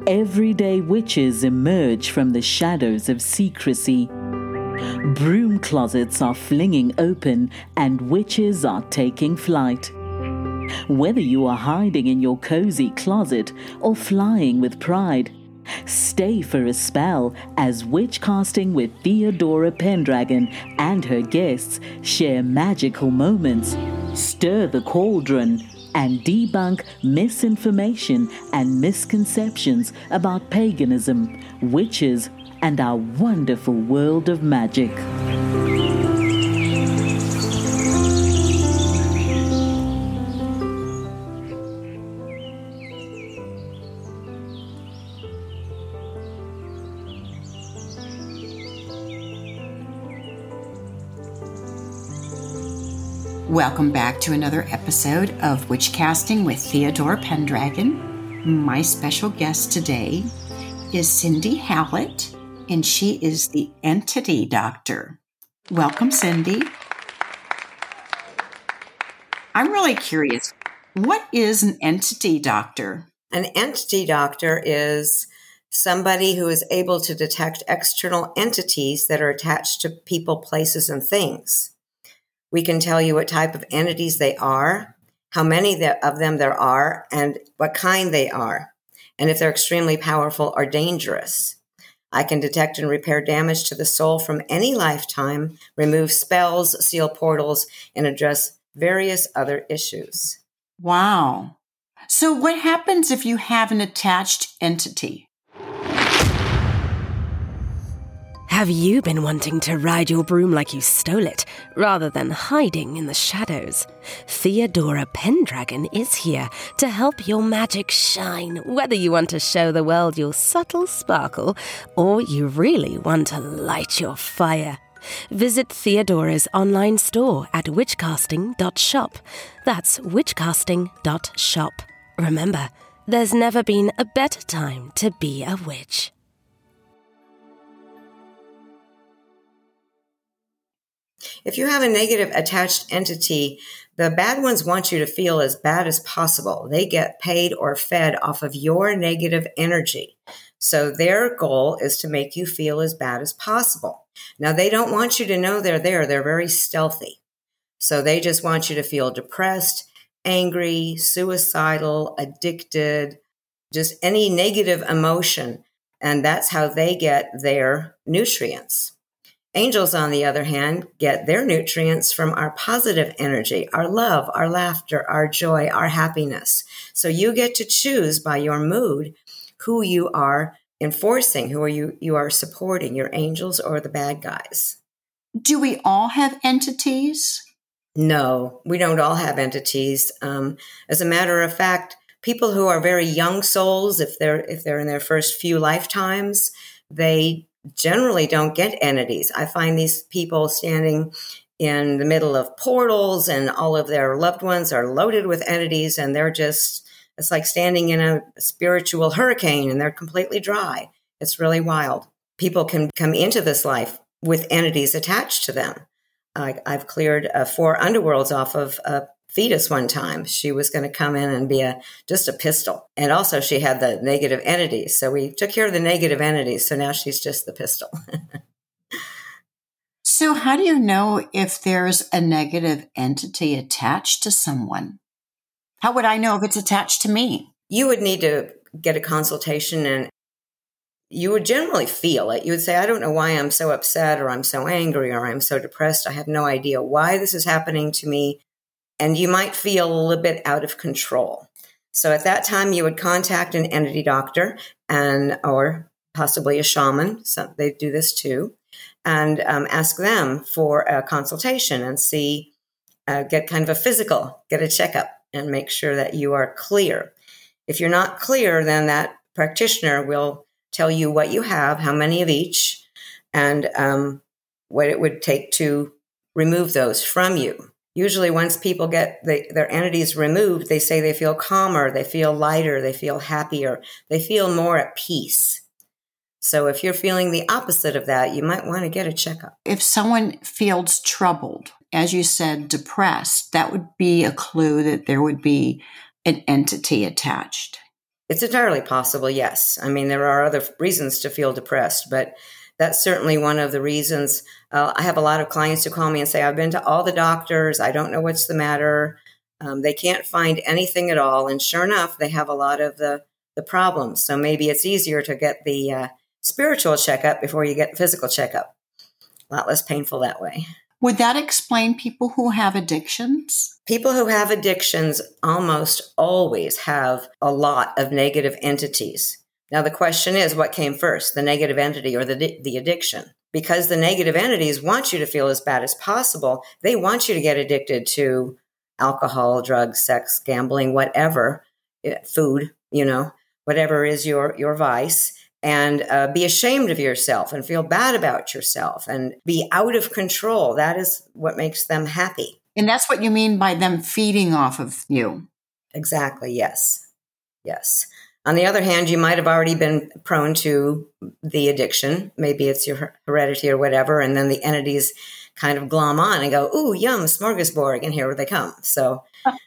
everyday witches emerge from the shadows of secrecy. Broom closets are flinging open and witches are taking flight. Whether you are hiding in your cozy closet or flying with pride, stay for a spell as Witchcasting with Theodora Pendragon and her guests share magical moments, stir the cauldron, and debunk misinformation and misconceptions about paganism, witches, and our wonderful world of magic. Welcome back to another episode of Witchcasting with Theodora Pendragon. My special guest today is Cindy Hallett, and she is the Entity Doctor. Welcome, Cindy. I'm really curious, what is an Entity Doctor? An Entity Doctor is somebody who is able to detect external entities that are attached to people, places, and things. We can tell you what type of entities they are, how many of them there are, and what kind they are, and if they're extremely powerful or dangerous. I can detect and repair damage to the soul from any lifetime, remove spells, seal portals, and address various other issues. Wow. So what happens if you have an attached entity? Have you been wanting to ride your broom like you stole it, rather than hiding in the shadows? Theodora Pendragon is here to help your magic shine, whether you want to show the world your subtle sparkle, or you really want to light your fire. Visit Theodora's online store at witchcasting.shop. That's witchcasting.shop. Remember, there's never been a better time to be a witch. If you have a negative attached entity, the bad ones want you to feel as bad as possible. They get paid or fed off of your negative energy. So their goal is to make you feel as bad as possible. Now, they don't want you to know they're there. They're very stealthy. So they just want you to feel depressed, angry, suicidal, addicted, just any negative emotion. And that's how they get their nutrients. Angels, on the other hand, get their nutrients from our positive energy, our love, our laughter, our joy, our happiness. So you get to choose by your mood who you are enforcing, who you are supporting, your angels or the bad guys. Do we all have entities? No, we don't all have entities. As a matter of fact, people who are very young souls, if they're in their first few lifetimes, they generally don't get entities. I find these people standing in the middle of portals and all of their loved ones are loaded with entities and it's like standing in a spiritual hurricane and they're completely dry. It's really wild. People can come into this life with entities attached to them. I've cleared 4 underworlds off of a fetus one time. She was going to come in and be just a pistol. And also she had the negative entities. So we took care of the negative entities. So now she's just the pistol. So how do you know if there's a negative entity attached to someone? How would I know if it's attached to me? You would need to get a consultation and you would generally feel it. You would say, I don't know why I'm so upset or I'm so angry or I'm so depressed. I have no idea why this is happening to me. And you might feel a little bit out of control. So at that time, you would contact an entity doctor or possibly a shaman. So they do this too. And ask them for a consultation and get kind of a physical, get a checkup and make sure that you are clear. If you're not clear, then that practitioner will tell you what you have, how many of each, and what it would take to remove those from you. Usually once people get their entities removed, they say they feel calmer, they feel lighter, they feel happier, they feel more at peace. So if you're feeling the opposite of that, you might want to get a checkup. If someone feels troubled, as you said, depressed, that would be a clue that there would be an entity attached. It's entirely possible, yes. I mean, there are other reasons to feel depressed, but that's certainly one of the reasons. I have a lot of clients who call me and say, I've been to all the doctors. I don't know what's the matter. They can't find anything at all. And sure enough, they have a lot of the problems. So maybe it's easier to get the spiritual checkup before you get the physical checkup. A lot less painful that way. Would that explain people who have addictions? People who have addictions almost always have a lot of negative entities. Now, the question is, what came first, the negative entity or the addiction? Because the negative entities want you to feel as bad as possible. They want you to get addicted to alcohol, drugs, sex, gambling, whatever, food, whatever is your vice. And be ashamed of yourself and feel bad about yourself and be out of control. That is what makes them happy. And that's what you mean by them feeding off of you. Exactly. Yes. Yes. On the other hand, you might have already been prone to the addiction. Maybe it's your heredity or whatever. And then the entities kind of glom on and go, ooh, yum, smorgasbord. And here they come. So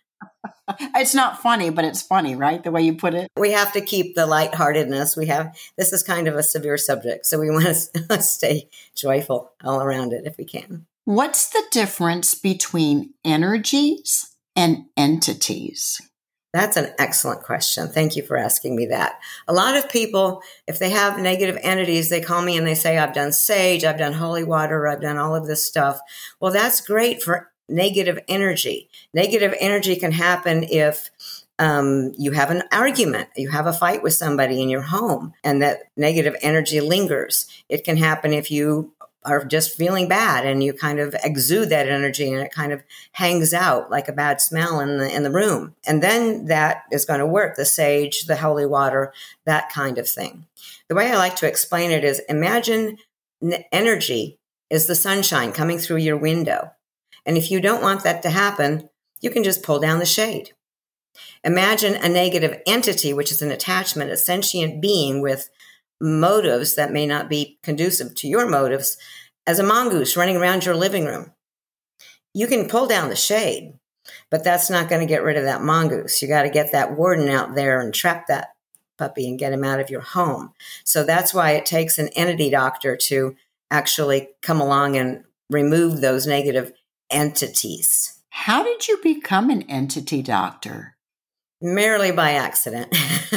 it's not funny, but it's funny, right? The way you put it. We have to keep the lightheartedness. This is kind of a severe subject. So we want to stay joyful all around it if we can. What's the difference between energies and entities? That's an excellent question. Thank you for asking me that. A lot of people, if they have negative entities, they call me and they say, I've done sage, I've done holy water, I've done all of this stuff. Well, that's great for negative energy. Negative energy can happen if you have an argument, you have a fight with somebody in your home, and that negative energy lingers. It can happen if you are just feeling bad and you kind of exude that energy and it kind of hangs out like a bad smell in the room. And then that is going to work, the sage, the holy water, that kind of thing. The way I like to explain it is, imagine energy is the sunshine coming through your window. And if you don't want that to happen, you can just pull down the shade. Imagine a negative entity, which is an attachment, a sentient being with motives that may not be conducive to your motives, as a mongoose running around your living room. You can pull down the shade, but that's not going to get rid of that mongoose. You got to get that warden out there and trap that puppy and get him out of your home. So that's why it takes an entity doctor to actually come along and remove those negative entities. How did you become an entity doctor? Merely by accident.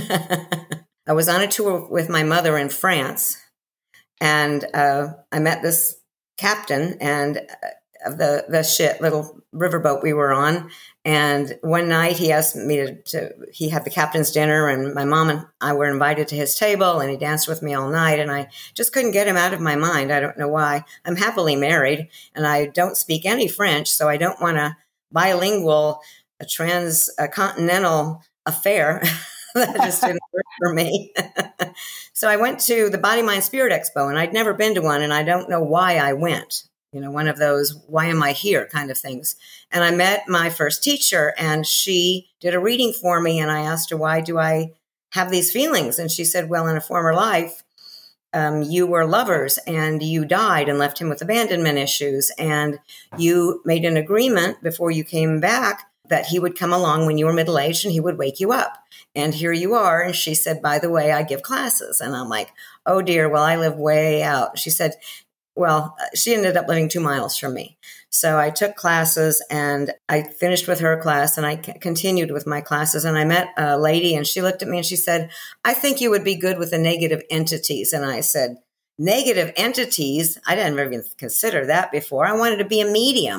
I was on a tour with my mother in France, and I met this captain and of the little riverboat we were on. And one night he asked me he had the captain's dinner, and my mom and I were invited to his table, and he danced with me all night, and I just couldn't get him out of my mind. I don't know why. I'm happily married, and I don't speak any French, so I don't want a bilingual, a transcontinental affair. That just didn't work for me. So I went to the Body, Mind, Spirit Expo, and I'd never been to one, and I don't know why I went. One of those, why am I here kind of things. And I met my first teacher, and she did a reading for me, and I asked her, why do I have these feelings? And she said, well, in a former life, you were lovers, and you died and left him with abandonment issues, and you made an agreement before you came back that he would come along when you were middle-aged and he would wake you up. And here you are. And she said, by the way, I give classes. And I'm like, oh dear, well, I live way out. She said, well, she ended up living 2 miles from me. So I took classes and I finished with her class and I continued with my classes. And I met a lady and she looked at me and she said, I think you would be good with the negative entities. And I said, negative entities? I didn't even consider that before. I wanted to be a medium.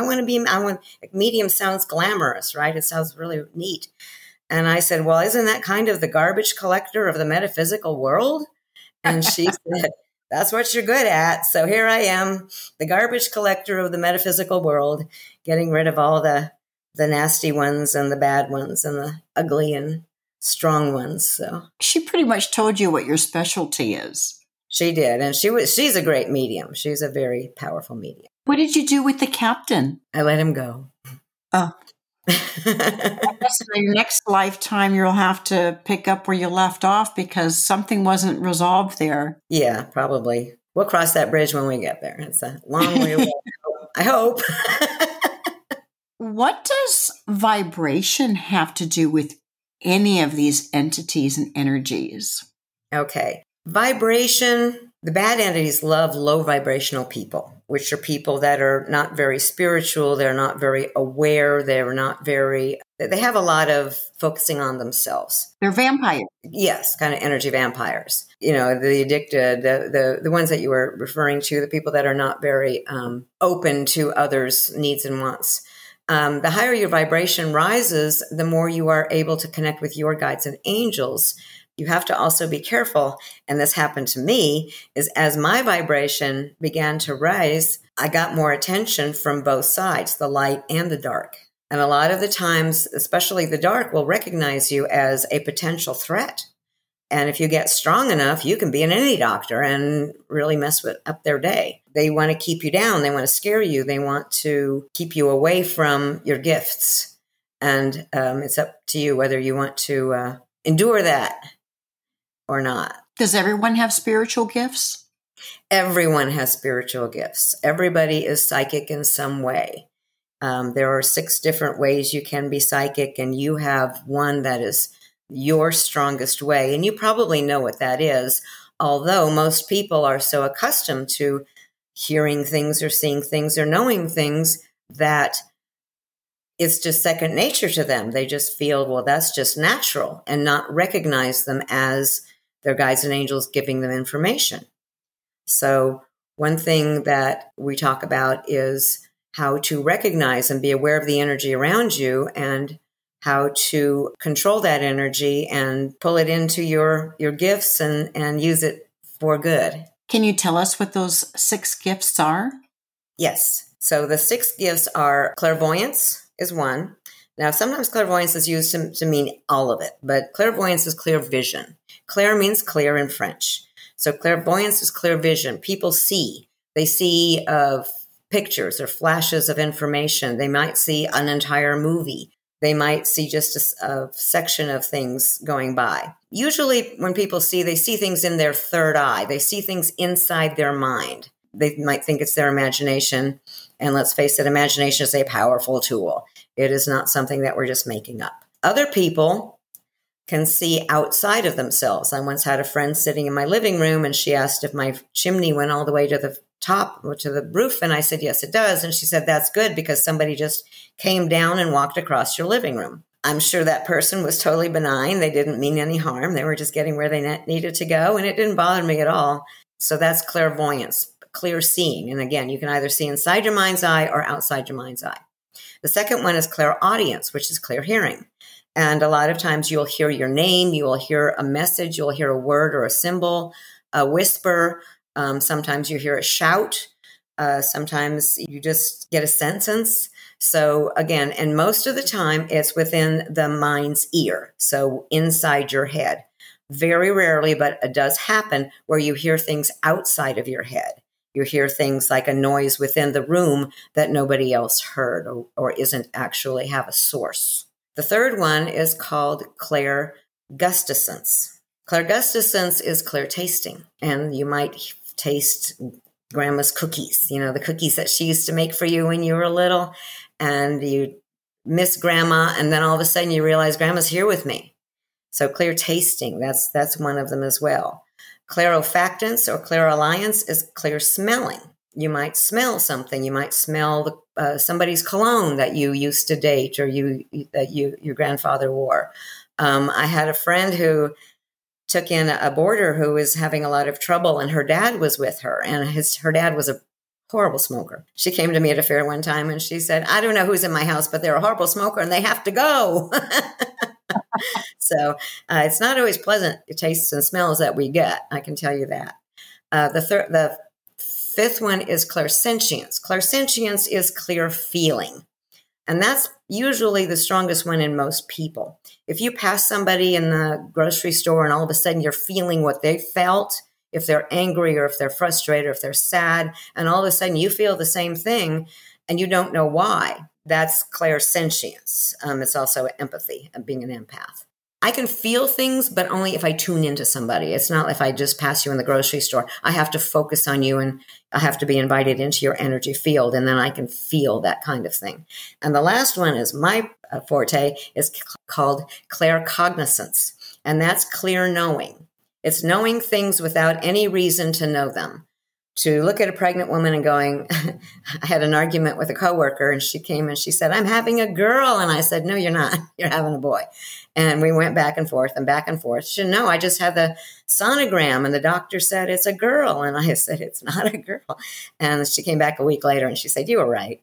Medium sounds glamorous, right? It sounds really neat. And I said, well, isn't that kind of the garbage collector of the metaphysical world? And she said, that's what you're good at. So here I am, the garbage collector of the metaphysical world, getting rid of all the nasty ones and the bad ones and the ugly and strong ones. So she pretty much told you what your specialty is. She did. And she's a great medium. She's a very powerful medium. What did you do with the captain? I let him go. Oh. I guess in your next lifetime, you'll have to pick up where you left off because something wasn't resolved there. Yeah, probably. We'll cross that bridge when we get there. It's a long way away. I hope. What does vibration have to do with any of these entities and energies? Okay. Vibration. The bad entities love low vibrational people, which are people that are not very spiritual. They're not very aware. They have a lot of focusing on themselves. They're vampires. Yes, kind of energy vampires. The addicted, the ones that you were referring to, the people that are not very open to others' needs and wants. The higher your vibration rises, the more you are able to connect with your guides and angels. You have to also be careful, and this happened to me, is as my vibration began to rise, I got more attention from both sides, the light and the dark. And a lot of the times, especially the dark, will recognize you as a potential threat. And if you get strong enough, you can be an any doctor and really mess up their day. They want to keep you down. They want to scare you. They want to keep you away from your gifts. And it's up to you whether you want to endure that or not. Does everyone have spiritual gifts? Everyone has spiritual gifts. Everybody is psychic in some way. There are 6 different ways you can be psychic, and you have one that is your strongest way. And you probably know what that is, although most people are so accustomed to hearing things or seeing things or knowing things that it's just second nature to them. They just feel, well, that's just natural, and not recognize them as their guides and angels giving them information. So one thing that we talk about is how to recognize and be aware of the energy around you, and how to control that energy and pull it into your gifts and use it for good. Can you tell us what those 6 gifts are? Yes. So the 6 gifts are clairvoyance is one. Now, sometimes clairvoyance is used to mean all of it, but clairvoyance is clear vision. Clair means clear in French. So clairvoyance is clear vision. People see. They see pictures or flashes of information. They might see an entire movie. They might see just a section of things going by. Usually when people see, they see things in their third eye. They see things inside their mind. They might think it's their imagination. And let's face it, imagination is a powerful tool. It is not something that we're just making up. Other people can see outside of themselves. I once had a friend sitting in my living room, and she asked if my chimney went all the way to the top or to the roof. And I said, yes, it does. And she said, that's good, because somebody just came down and walked across your living room. I'm sure that person was totally benign. They didn't mean any harm. They were just getting where they needed to go. And it didn't bother me at all. So that's clairvoyance, clear seeing. And again, you can either see inside your mind's eye or outside your mind's eye. The second one is clairaudience, which is clear hearing. And a lot of times you'll hear your name, you will hear a message, you'll hear a word or a symbol, a whisper. Sometimes you hear a shout. Sometimes you just get a sentence. So again, and most of the time it's within the mind's ear. So inside your head. Very rarely, but it does happen where you hear things outside of your head. You hear things like a noise within the room that nobody else heard or isn't actually have a source. The third one is called clairgustance. Clairgustance is clear tasting, and you might taste grandma's cookies, the cookies that she used to make for you when you were little, and you miss grandma, and then all of a sudden you realize grandma's here with me. So clear tasting, that's one of them as well. Clairolfactance or clairalliance is clear smelling. You might smell something. You might smell somebody's cologne that you used to date or your grandfather wore. I had a friend who took in a boarder who was having a lot of trouble, and her dad was with her, and her dad was a horrible smoker. She came to me at a fair one time and she said, I don't know who's in my house, but they're a horrible smoker and they have to go. So it's not always pleasant tastes and smells that we get. I can tell you that. The fifth one is clairsentience. Clairsentience is clear feeling. And that's usually the strongest one in most people. If you pass somebody in the grocery store and all of a sudden you're feeling what they felt, if they're angry or if they're frustrated or if they're sad, and all of a sudden you feel the same thing and you don't know why, that's clairsentience. It's also empathy and being an empath. I can feel things, but only if I tune into somebody. It's not if I just pass you in the grocery store. I have to focus on you and I have to be invited into your energy field, and then I can feel that kind of thing. And the last one is my forte is called claircognizance, and that's clear knowing. It's knowing things without any reason to know them. To look at a pregnant woman and going, I had an argument with a coworker, and she came and she said, I'm having a girl. And I said, no, you're not. You're having a boy. And we went back and forth and back and forth. She said, no, I just had the sonogram and the doctor said it's a girl. And I said, it's not a girl. And she came back a week later and she said, you were right.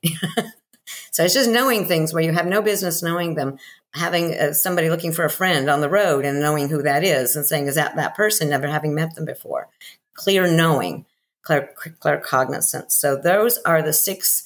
So it's just knowing things where you have no business knowing them, having somebody looking for a friend on the road and knowing who that is and saying, is that person, never having met them before. Clear knowing. Claircognizance. So those are the 6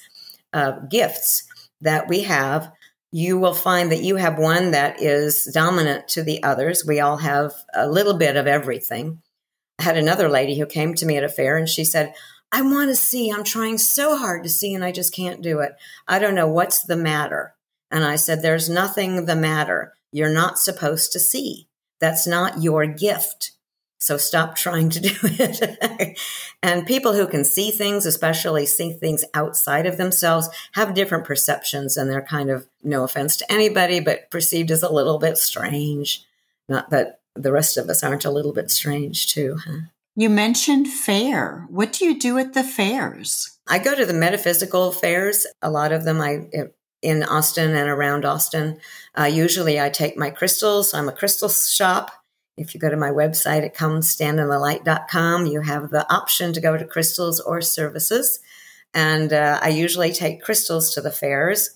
gifts that we have. You will find that you have one that is dominant to the others. We all have a little bit of everything. I had another lady who came to me at a fair and she said, I want to see. I'm trying so hard to see and I just can't do it. I don't know what's the matter. And I said, there's nothing the matter. You're not supposed to see. That's not your gift. So stop trying to do it. And people who can see things, especially see things outside of themselves, have different perceptions, and they're kind of, no offense to anybody, but perceived as a little bit strange. Not that the rest of us aren't a little bit strange too. Huh? You mentioned fair. What do you do at the fairs? I go to the metaphysical fairs. A lot of them in Austin and around Austin. Usually I take my crystals. I'm a crystal shop. If you go to my website at comestandinthelight.com, you have the option to go to crystals or services. And I usually take crystals to the fairs.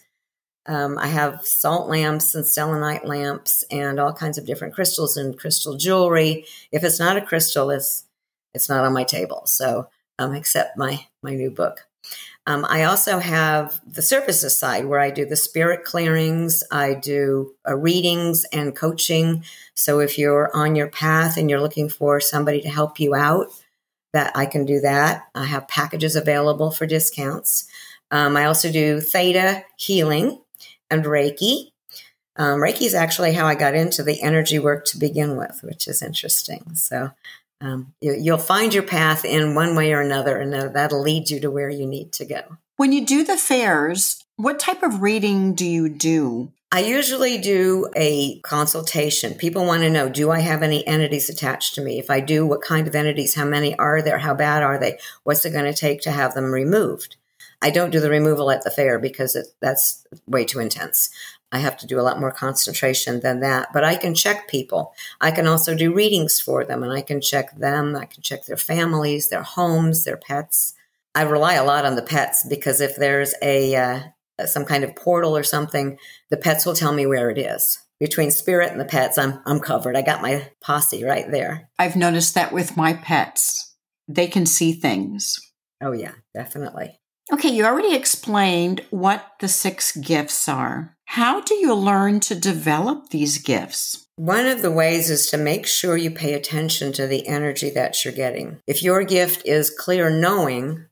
I have salt lamps and selenite lamps and all kinds of different crystals and crystal jewelry. If it's not a crystal, it's not on my table. So except my new book. I also have the services side where I do the spirit clearings. I do readings and coaching. So if you're on your path and you're looking for somebody to help you out, that I can do that. I have packages available for discounts. I also do theta healing and Reiki. Reiki is actually how I got into the energy work to begin with, which is interesting. So you'll find your path in one way or another, and that'll lead you to where you need to go. When you do the fairs, what type of reading do you do? I usually do a consultation. People want to know, do I have any entities attached to me? If I do, what kind of entities? How many are there? How bad are they? What's it going to take to have them removed? I don't do the removal at the fair because that's way too intense. I have to do a lot more concentration than that, but I can check people. I can also do readings for them, and I can check them. I can check their families, their homes, their pets. I rely a lot on the pets because if there's some kind of portal or something, the pets will tell me where it is. Between spirit and the pets, I'm covered. I got my posse right there. I've noticed that with my pets. They can see things. Oh, yeah, definitely. Okay, you already explained what the 6 gifts are. How do you learn to develop these gifts? One of the ways is to make sure you pay attention to the energy that you're getting. If your gift is clear knowing,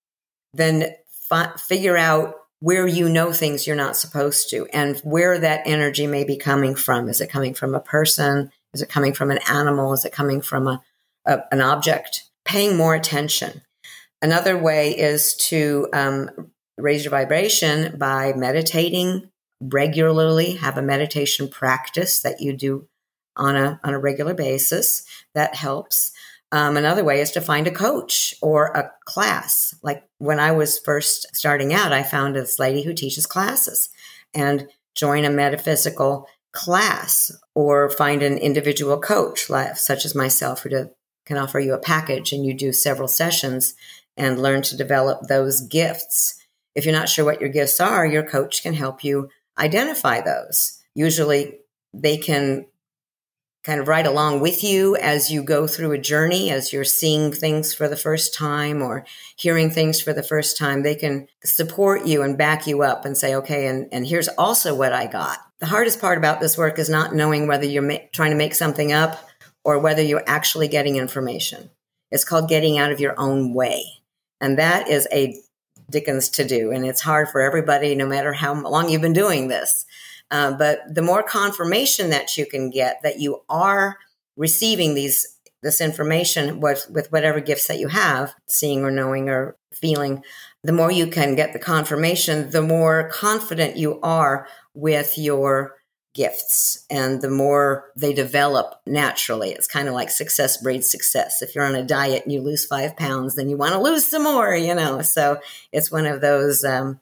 then figure out where you know things you're not supposed to and where that energy may be coming from. Is it coming from a person? Is it coming from an animal? Is it coming from an object? Paying more attention. Another way is to raise your vibration by meditating regularly. Have a meditation practice that you do on a regular basis. That helps. Another way is to find a coach or a class. Like when I was first starting out, I found this lady who teaches classes, and join a metaphysical class or find an individual coach, such as myself, who can offer you a package and you do several sessions and learn to develop those gifts. If you're not sure what your gifts are, your coach can help you identify those. Usually they can kind of ride along with you as you go through a journey, as you're seeing things for the first time or hearing things for the first time. They can support you and back you up and say, okay, and here's also what I got. The hardest part about this work is not knowing whether you're trying to make something up or whether you're actually getting information. It's called getting out of your own way. And that is a dickens to do. And it's hard for everybody, no matter how long you've been doing this. But the more confirmation that you can get that you are receiving this information with whatever gifts that you have, seeing or knowing or feeling, the more you can get the confirmation, the more confident you are with your gifts and the more they develop naturally. It's kind of like success breeds success. If you're on a diet and you lose 5 pounds, then you want to lose some more, you know. So it's one of those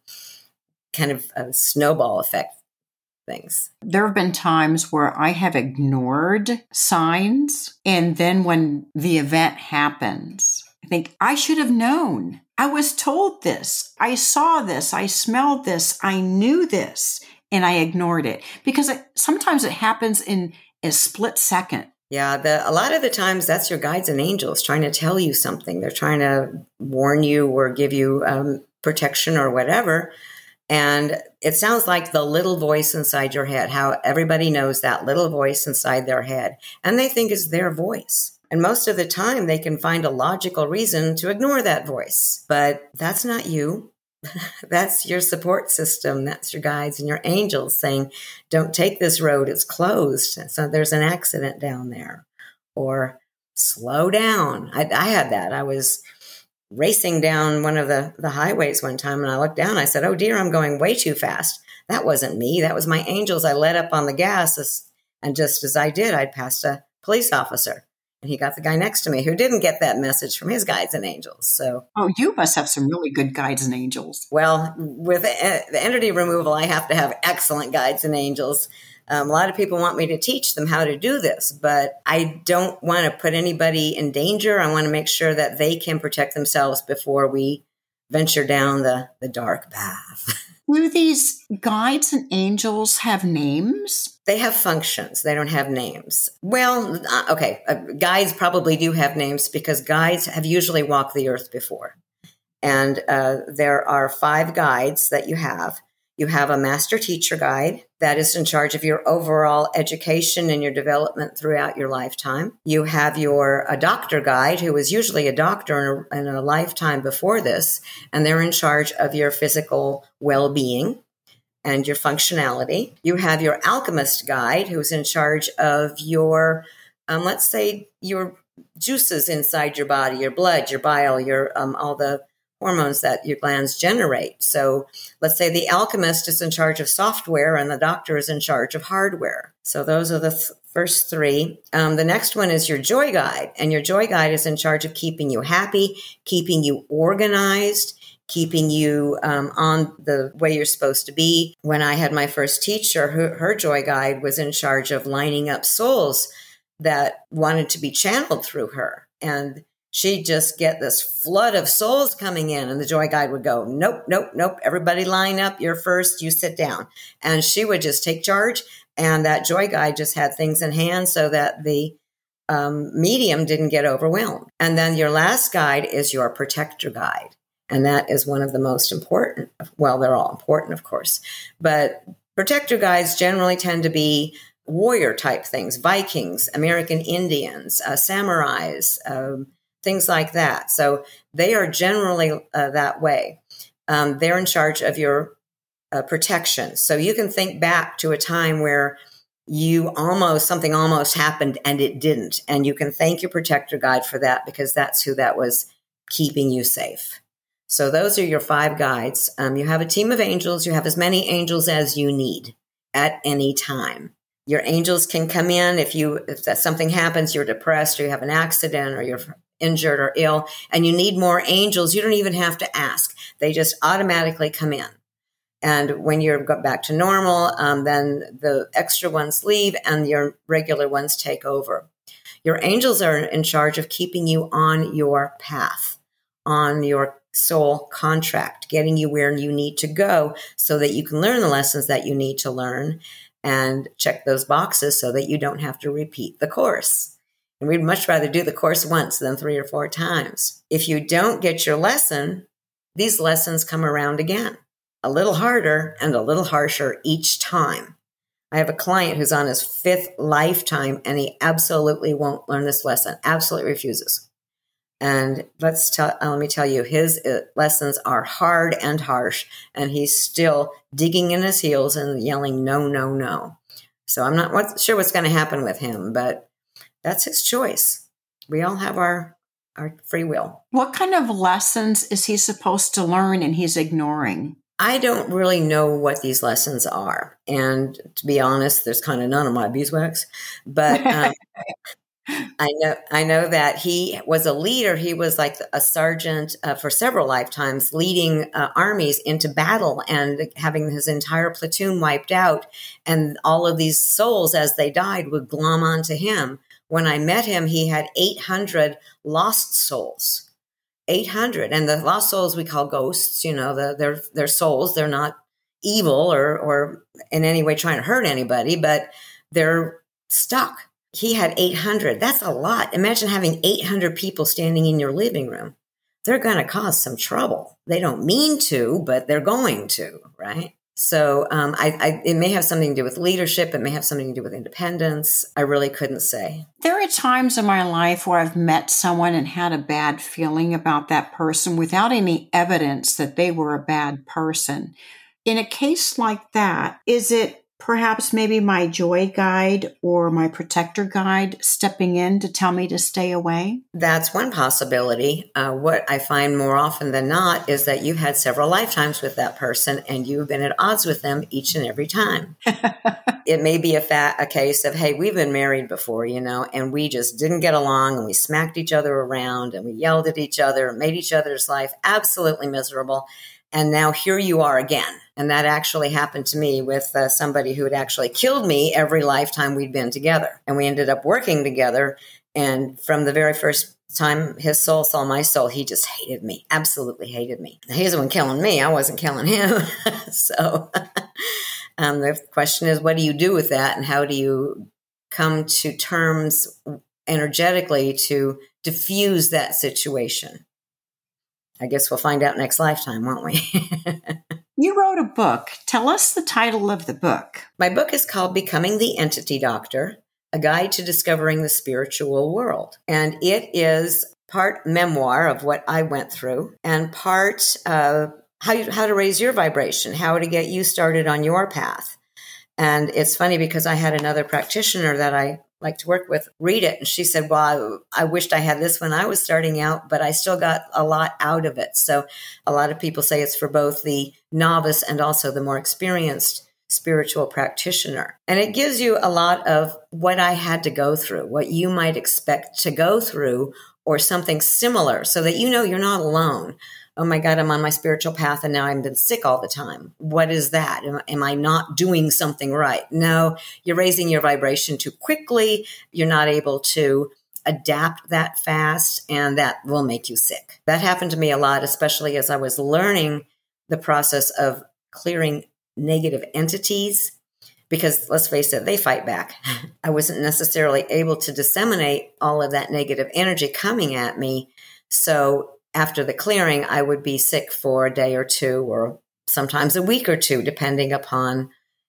kind of snowball effect things. There have been times where I have ignored signs, and then when the event happens, I think I should have known. I was told this. I saw this. I smelled this. I knew this, and I ignored it because sometimes it happens in a split second. Yeah, a lot of the times that's your guides and angels trying to tell you something. They're trying to warn you or give you protection or whatever. And it sounds like the little voice inside your head, how everybody knows that little voice inside their head, and they think it's their voice. And most of the time, they can find a logical reason to ignore that voice. But that's not you. That's your support system. That's your guides and your angels saying, don't take this road. It's closed. So there's an accident down there. Or slow down. I had that. I was racing down one of the highways one time, and I looked down. I said, oh, dear, I'm going way too fast. That wasn't me. That was my angels. I let up on the gas, and just as I did, I'd passed a police officer. And he got the guy next to me who didn't get that message from his guides and angels. So, oh, you must have some really good guides and angels. Well, with the entity removal, I have to have excellent guides and angels. A lot of people want me to teach them how to do this, but I don't want to put anybody in danger. I want to make sure that they can protect themselves before we venture down the dark path. Do these guides and angels have names? They have functions. They don't have names. Well, okay, guides probably do have names because guides have usually walked the earth before. And there are 5 guides that you have. You have a master teacher guide that is in charge of your overall education and your development throughout your lifetime. You have a doctor guide who is usually a doctor in a lifetime before this, and they're in charge of your physical well-being and your functionality. You have your alchemist guide who's in charge of your, let's say, your juices inside your body, your blood, your bile, your all the hormones that your glands generate. So let's say the alchemist is in charge of software and the doctor is in charge of hardware. So those are the first 3. The next one is your joy guide. And your joy guide is in charge of keeping you happy, keeping you organized, keeping you on the way you're supposed to be. When I had my first teacher, her joy guide was in charge of lining up souls that wanted to be channeled through her. And she'd just get this flood of souls coming in, and the joy guide would go, nope, nope, nope. Everybody line up. You're first. You sit down. And she would just take charge. And that joy guide just had things in hand so that the medium didn't get overwhelmed. And then your last guide is your protector guide. And that is one of the most important. Well, they're all important, of course. But protector guides generally tend to be warrior type things, Vikings, American Indians, samurais, things like that. So they are generally that way. They're in charge of your protection. So you can think back to a time where something almost happened and it didn't. And you can thank your protector guide for that because that's who that was keeping you safe. So those are your 5 guides. You have a team of angels. You have as many angels as you need at any time. Your angels can come in if something happens, you're depressed or you have an accident or you're injured or ill, and you need more angels. You don't even have to ask. They just automatically come in. And when you're back to normal, then the extra ones leave and your regular ones take over. Your angels are in charge of keeping you on your path, on your soul contract, getting you where you need to go so that you can learn the lessons that you need to learn and check those boxes so that you don't have to repeat the course. And we'd much rather do the course once than 3 or 4 times. If you don't get your lesson, these lessons come around again, a little harder and a little harsher each time. I have a client who's on his 5th lifetime, and he absolutely won't learn this lesson, absolutely refuses. And let me tell you, his lessons are hard and harsh, and he's still digging in his heels and yelling, no, no, no. So I'm not sure what's going to happen with him, but that's his choice. We all have our our free will. What kind of lessons is he supposed to learn and he's ignoring? I don't really know what these lessons are. And to be honest, there's kind of none of my beeswax. But I know that he was a leader. He was like a sergeant for several lifetimes, leading armies into battle and having his entire platoon wiped out. And all of these souls, as they died, would glom onto him. When I met him, he had 800 lost souls. 800. And the lost souls we call ghosts. They're souls. They're not evil or in any way trying to hurt anybody, but they're stuck. He had 800. That's a lot. Imagine having 800 people standing in your living room. They're going to cause some trouble. They don't mean to, but they're going to, right? So it may have something to do with leadership. It may have something to do with independence. I really couldn't say. There are times in my life where I've met someone and had a bad feeling about that person without any evidence that they were a bad person. In a case like that, is it perhaps maybe my joy guide or my protector guide stepping in to tell me to stay away? That's one possibility. What I find more often than not is that you've had several lifetimes with that person and you've been at odds with them each and every time. It may be a case of, hey, we've been married before, and we just didn't get along and we smacked each other around and we yelled at each other and made each other's life absolutely miserable. And now here you are again. And that actually happened to me with somebody who had actually killed me every lifetime we'd been together. And we ended up working together. And from the very first time his soul saw my soul, he just hated me, absolutely hated me. He's the one killing me. I wasn't killing him. So the question is, what do you do with that? And how do you come to terms energetically to diffuse that situation? I guess we'll find out next lifetime, won't we? You wrote a book. Tell us the title of the book. My book is called Becoming the Entity Doctor, A Guide to Discovering the Spiritual World. And it is part memoir of what I went through and part how to raise your vibration, how to get you started on your path. And it's funny because I had another practitioner that I like to work with read it. And she said, well, I wished I had this when I was starting out, but I still got a lot out of it. So a lot of people say it's for both the novice and also the more experienced spiritual practitioner. And it gives you a lot of what I had to go through, what you might expect to go through or something similar so that you're not alone. Oh my God, I'm on my spiritual path and now I've been sick all the time. What is that? Am I not doing something right? No, you're raising your vibration too quickly. You're not able to adapt that fast, and that will make you sick. That happened to me a lot, especially as I was learning the process of clearing negative entities, because let's face it, they fight back. I wasn't necessarily able to disseminate all of that negative energy coming at me. So after the clearing, I would be sick for a day or two, or sometimes a week or two, depending upon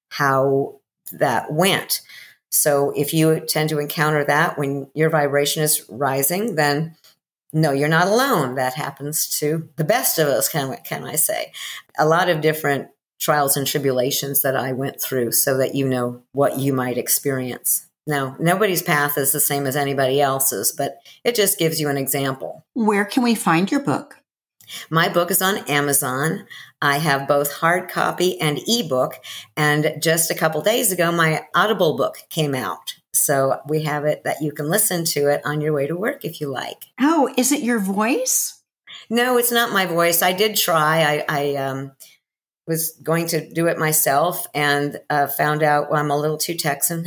how that went. So if you tend to encounter that when your vibration is rising, then no, you're not alone. That happens to the best of us, can I say. A lot of different trials and tribulations that I went through so that you know what you might experience. Now, nobody's path is the same as anybody else's, but it just gives you an example. Where can we find your book? My book is on Amazon. I have both hard copy and ebook. And just a couple days ago, my Audible book came out. So we have it that you can listen to it on your way to work if you like. Oh, is it your voice? No, it's not my voice. I did try. I was going to do it myself and found out I'm a little too Texan.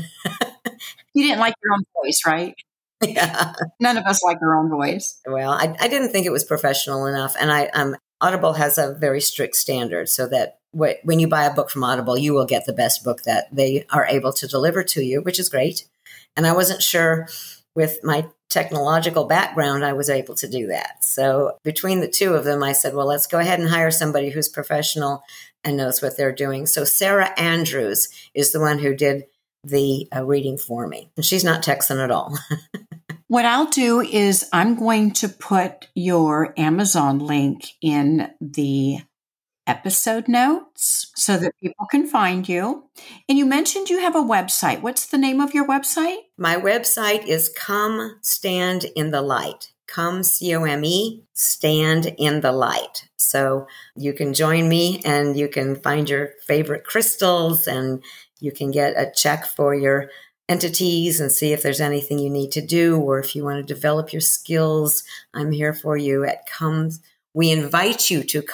You didn't like your own voice, right? Yeah. None of us like our own voice. Well, I didn't think it was professional enough. And Audible has a very strict standard so that when you buy a book from Audible, you will get the best book that they are able to deliver to you, which is great. And I wasn't sure with my technological background, I was able to do that. So between the two of them, I said, well, let's go ahead and hire somebody who's professional and knows what they're doing. So Sarah Andrews is the one who did the reading for me. And she's not Texan at all. What I'll do is I'm going to put your Amazon link in the episode notes so that people can find you. And you mentioned you have a website. What's the name of your website? My website is Come Stand in the Light. Come, C-O-M-E, Stand in the Light. So you can join me and you can find your favorite crystals and you can get a check for your entities and see if there's anything you need to do, or if you want to develop your skills. I'm here for you at Come. We invite you to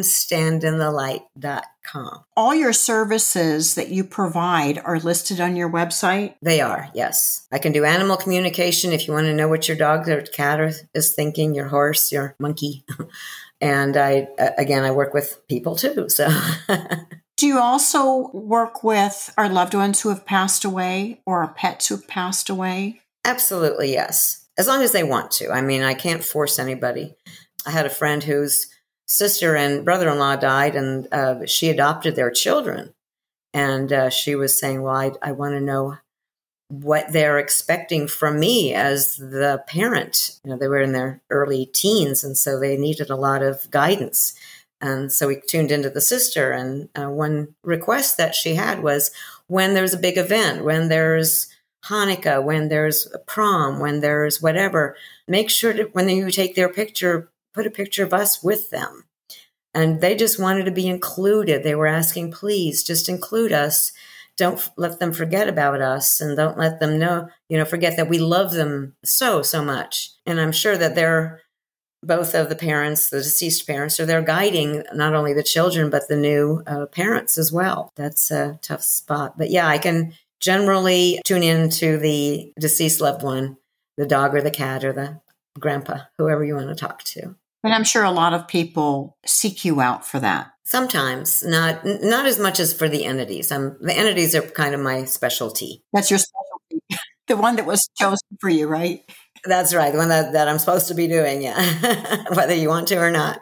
comestandinthelight.com. All your services that you provide are listed on your website? They are, yes. I can do animal communication if you want to know what your dog or cat is thinking, your horse, your monkey. And I work with people too. So, do you also work with our loved ones who have passed away or our pets who have passed away? Absolutely, yes. As long as they want to. I mean, I can't force anybody. I had a friend whose sister and brother-in-law died, and she adopted their children. And she was saying, well, I want to know what they're expecting from me as the parent. You know, they were in their early teens, and so they needed a lot of guidance. And so we tuned into the sister, and one request that she had was, when there's a big event, when there's Hanukkah, when there's a prom, when there's whatever, make sure that when you take their picture, put a picture of us with them. And they just wanted to be included. They were asking, please just include us. Don't let them forget about us, and don't let them forget that we love them so much. And I'm sure that they're both of the parents, the deceased parents, so they're guiding not only the children, but the new parents as well. That's a tough spot. But yeah, I can generally tune in to the deceased loved one, the dog or the cat or the grandpa, whoever you want to talk to. And I'm sure a lot of people seek you out for that. Sometimes, not as much as for the entities. The entities are kind of my specialty. That's your specialty. The one that was chosen for you, right? That's right. The one that I'm supposed to be doing, yeah. Whether you want to or not.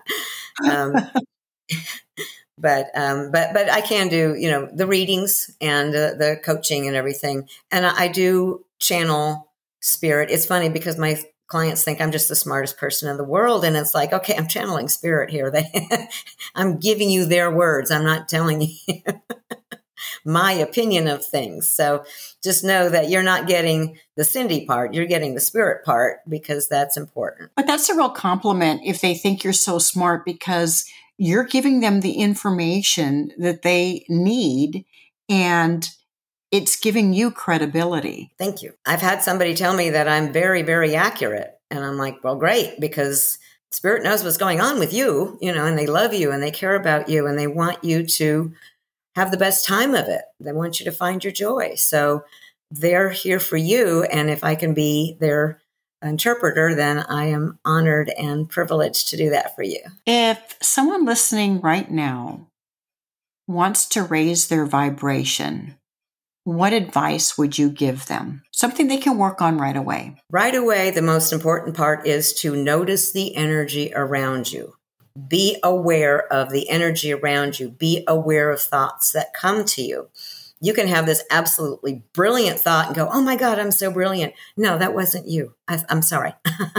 But I can do, the readings and the coaching and everything. And I do channel spirit. It's funny because my clients think I'm just the smartest person in the world. And it's like, okay, I'm channeling spirit here. I'm giving you their words. I'm not telling you my opinion of things. So just know that you're not getting the Cindy part. You're getting the spirit part, because that's important. But that's a real compliment if they think you're so smart, because you're giving them the information that they need, and it's giving you credibility. Thank you. I've had somebody tell me that I'm very, very accurate. And I'm like, well, great, because Spirit knows what's going on with you, and they love you and they care about you and they want you to have the best time of it. They want you to find your joy. So they're here for you. And if I can be their interpreter, then I am honored and privileged to do that for you. If someone listening right now wants to raise their vibration, what advice would you give them? Something they can work on right away. Right away, the most important part is to notice the energy around you. Be aware of the energy around you. Be aware of thoughts that come to you. You can have this absolutely brilliant thought and go, oh my God, I'm so brilliant. No, that wasn't you. I'm sorry.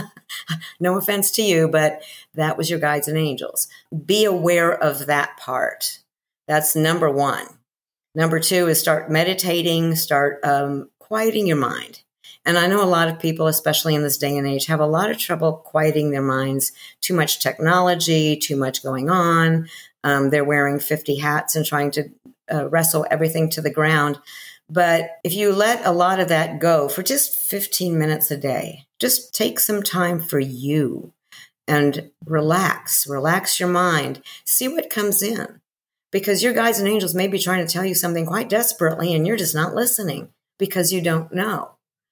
No offense to you, but that was your guides and angels. Be aware of that part. That's number one. Number two is start meditating, start quieting your mind. And I know a lot of people, especially in this day and age, have a lot of trouble quieting their minds. Too much technology, too much going on. They're wearing 50 hats and trying to wrestle everything to the ground. But if you let a lot of that go for just 15 minutes a day, just take some time for you and relax your mind, see what comes in. Because your guides and angels may be trying to tell you something quite desperately and you're just not listening because you don't know.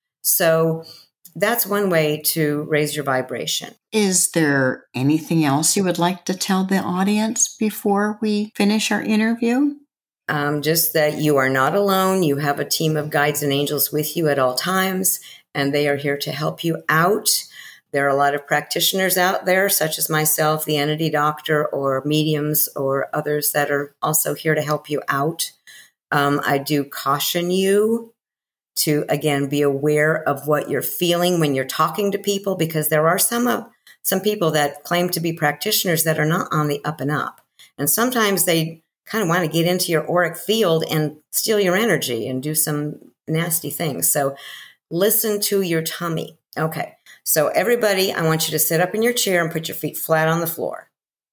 So that's one way to raise your vibration. Is there anything else you would like to tell the audience before we finish our interview? Just that you are not alone. You have a team of guides and angels with you at all times, and they are here to help you out. There are a lot of practitioners out there, such as myself, the entity doctor, or mediums, or others that are also here to help you out. I do caution you to, again, be aware of what you're feeling when you're talking to people, because there are some people that claim to be practitioners that are not on the up and up. And sometimes they kind of want to get into your auric field and steal your energy and do some nasty things. So listen to your tummy. Okay, so everybody, I want you to sit up in your chair and put your feet flat on the floor.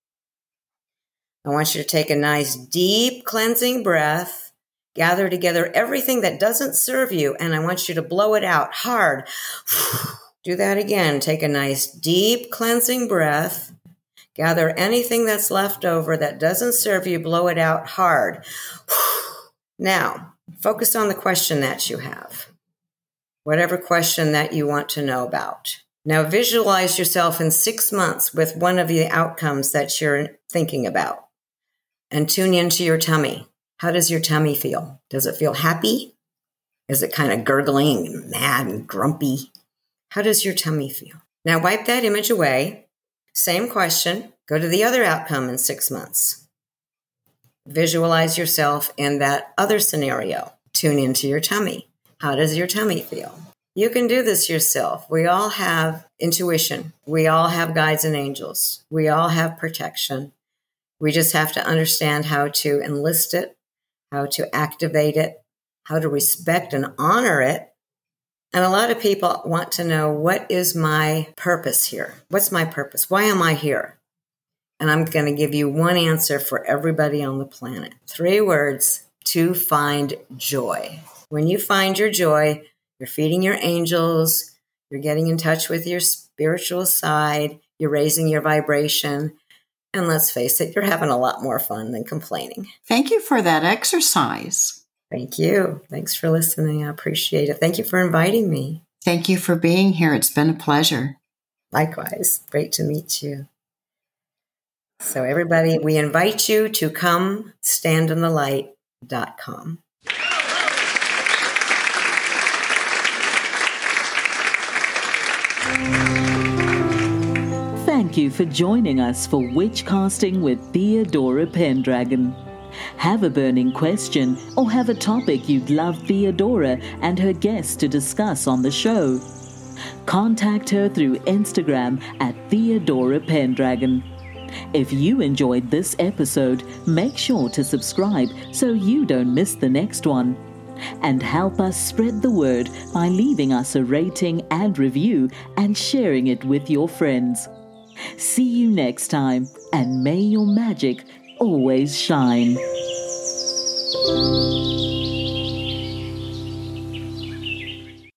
I want you to take a nice deep cleansing breath, gather together everything that doesn't serve you, and I want you to blow it out hard. Do that again. Take a nice deep cleansing breath, gather anything that's left over that doesn't serve you, blow it out hard. Now, focus on the question that you have. Whatever question that you want to know about. Now visualize yourself in 6 months with one of the outcomes that you're thinking about. And tune into your tummy. How does your tummy feel? Does it feel happy? Is it kind of gurgling and mad and grumpy? How does your tummy feel? Now wipe that image away. Same question. Go to the other outcome in 6 months. Visualize yourself in that other scenario. Tune into your tummy. How does your tummy feel? You can do this yourself. We all have intuition. We all have guides and angels. We all have protection. We just have to understand how to enlist it, how to activate it, how to respect and honor it. And a lot of people want to know, what is my purpose here? What's my purpose? Why am I here? And I'm going to give you one answer for everybody on the planet. 3 words: to find joy. When you find your joy, you're feeding your angels, you're getting in touch with your spiritual side, you're raising your vibration, and let's face it, you're having a lot more fun than complaining. Thank you for that exercise. Thank you. Thanks for listening. I appreciate it. Thank you for inviting me. Thank you for being here. It's been a pleasure. Likewise. Great to meet you. So everybody, we invite you to come standinthelight.com. Thank you for joining us for Witchcasting with Theodora Pendragon. Have a burning question or have a topic you'd love Theodora and her guests to discuss on the show? Contact her through Instagram at Theodora Pendragon. If you enjoyed this episode, make sure to subscribe so you don't miss the next one. And help us spread the word by leaving us a rating and review and sharing it with your friends. See you next time, and may your magic always shine.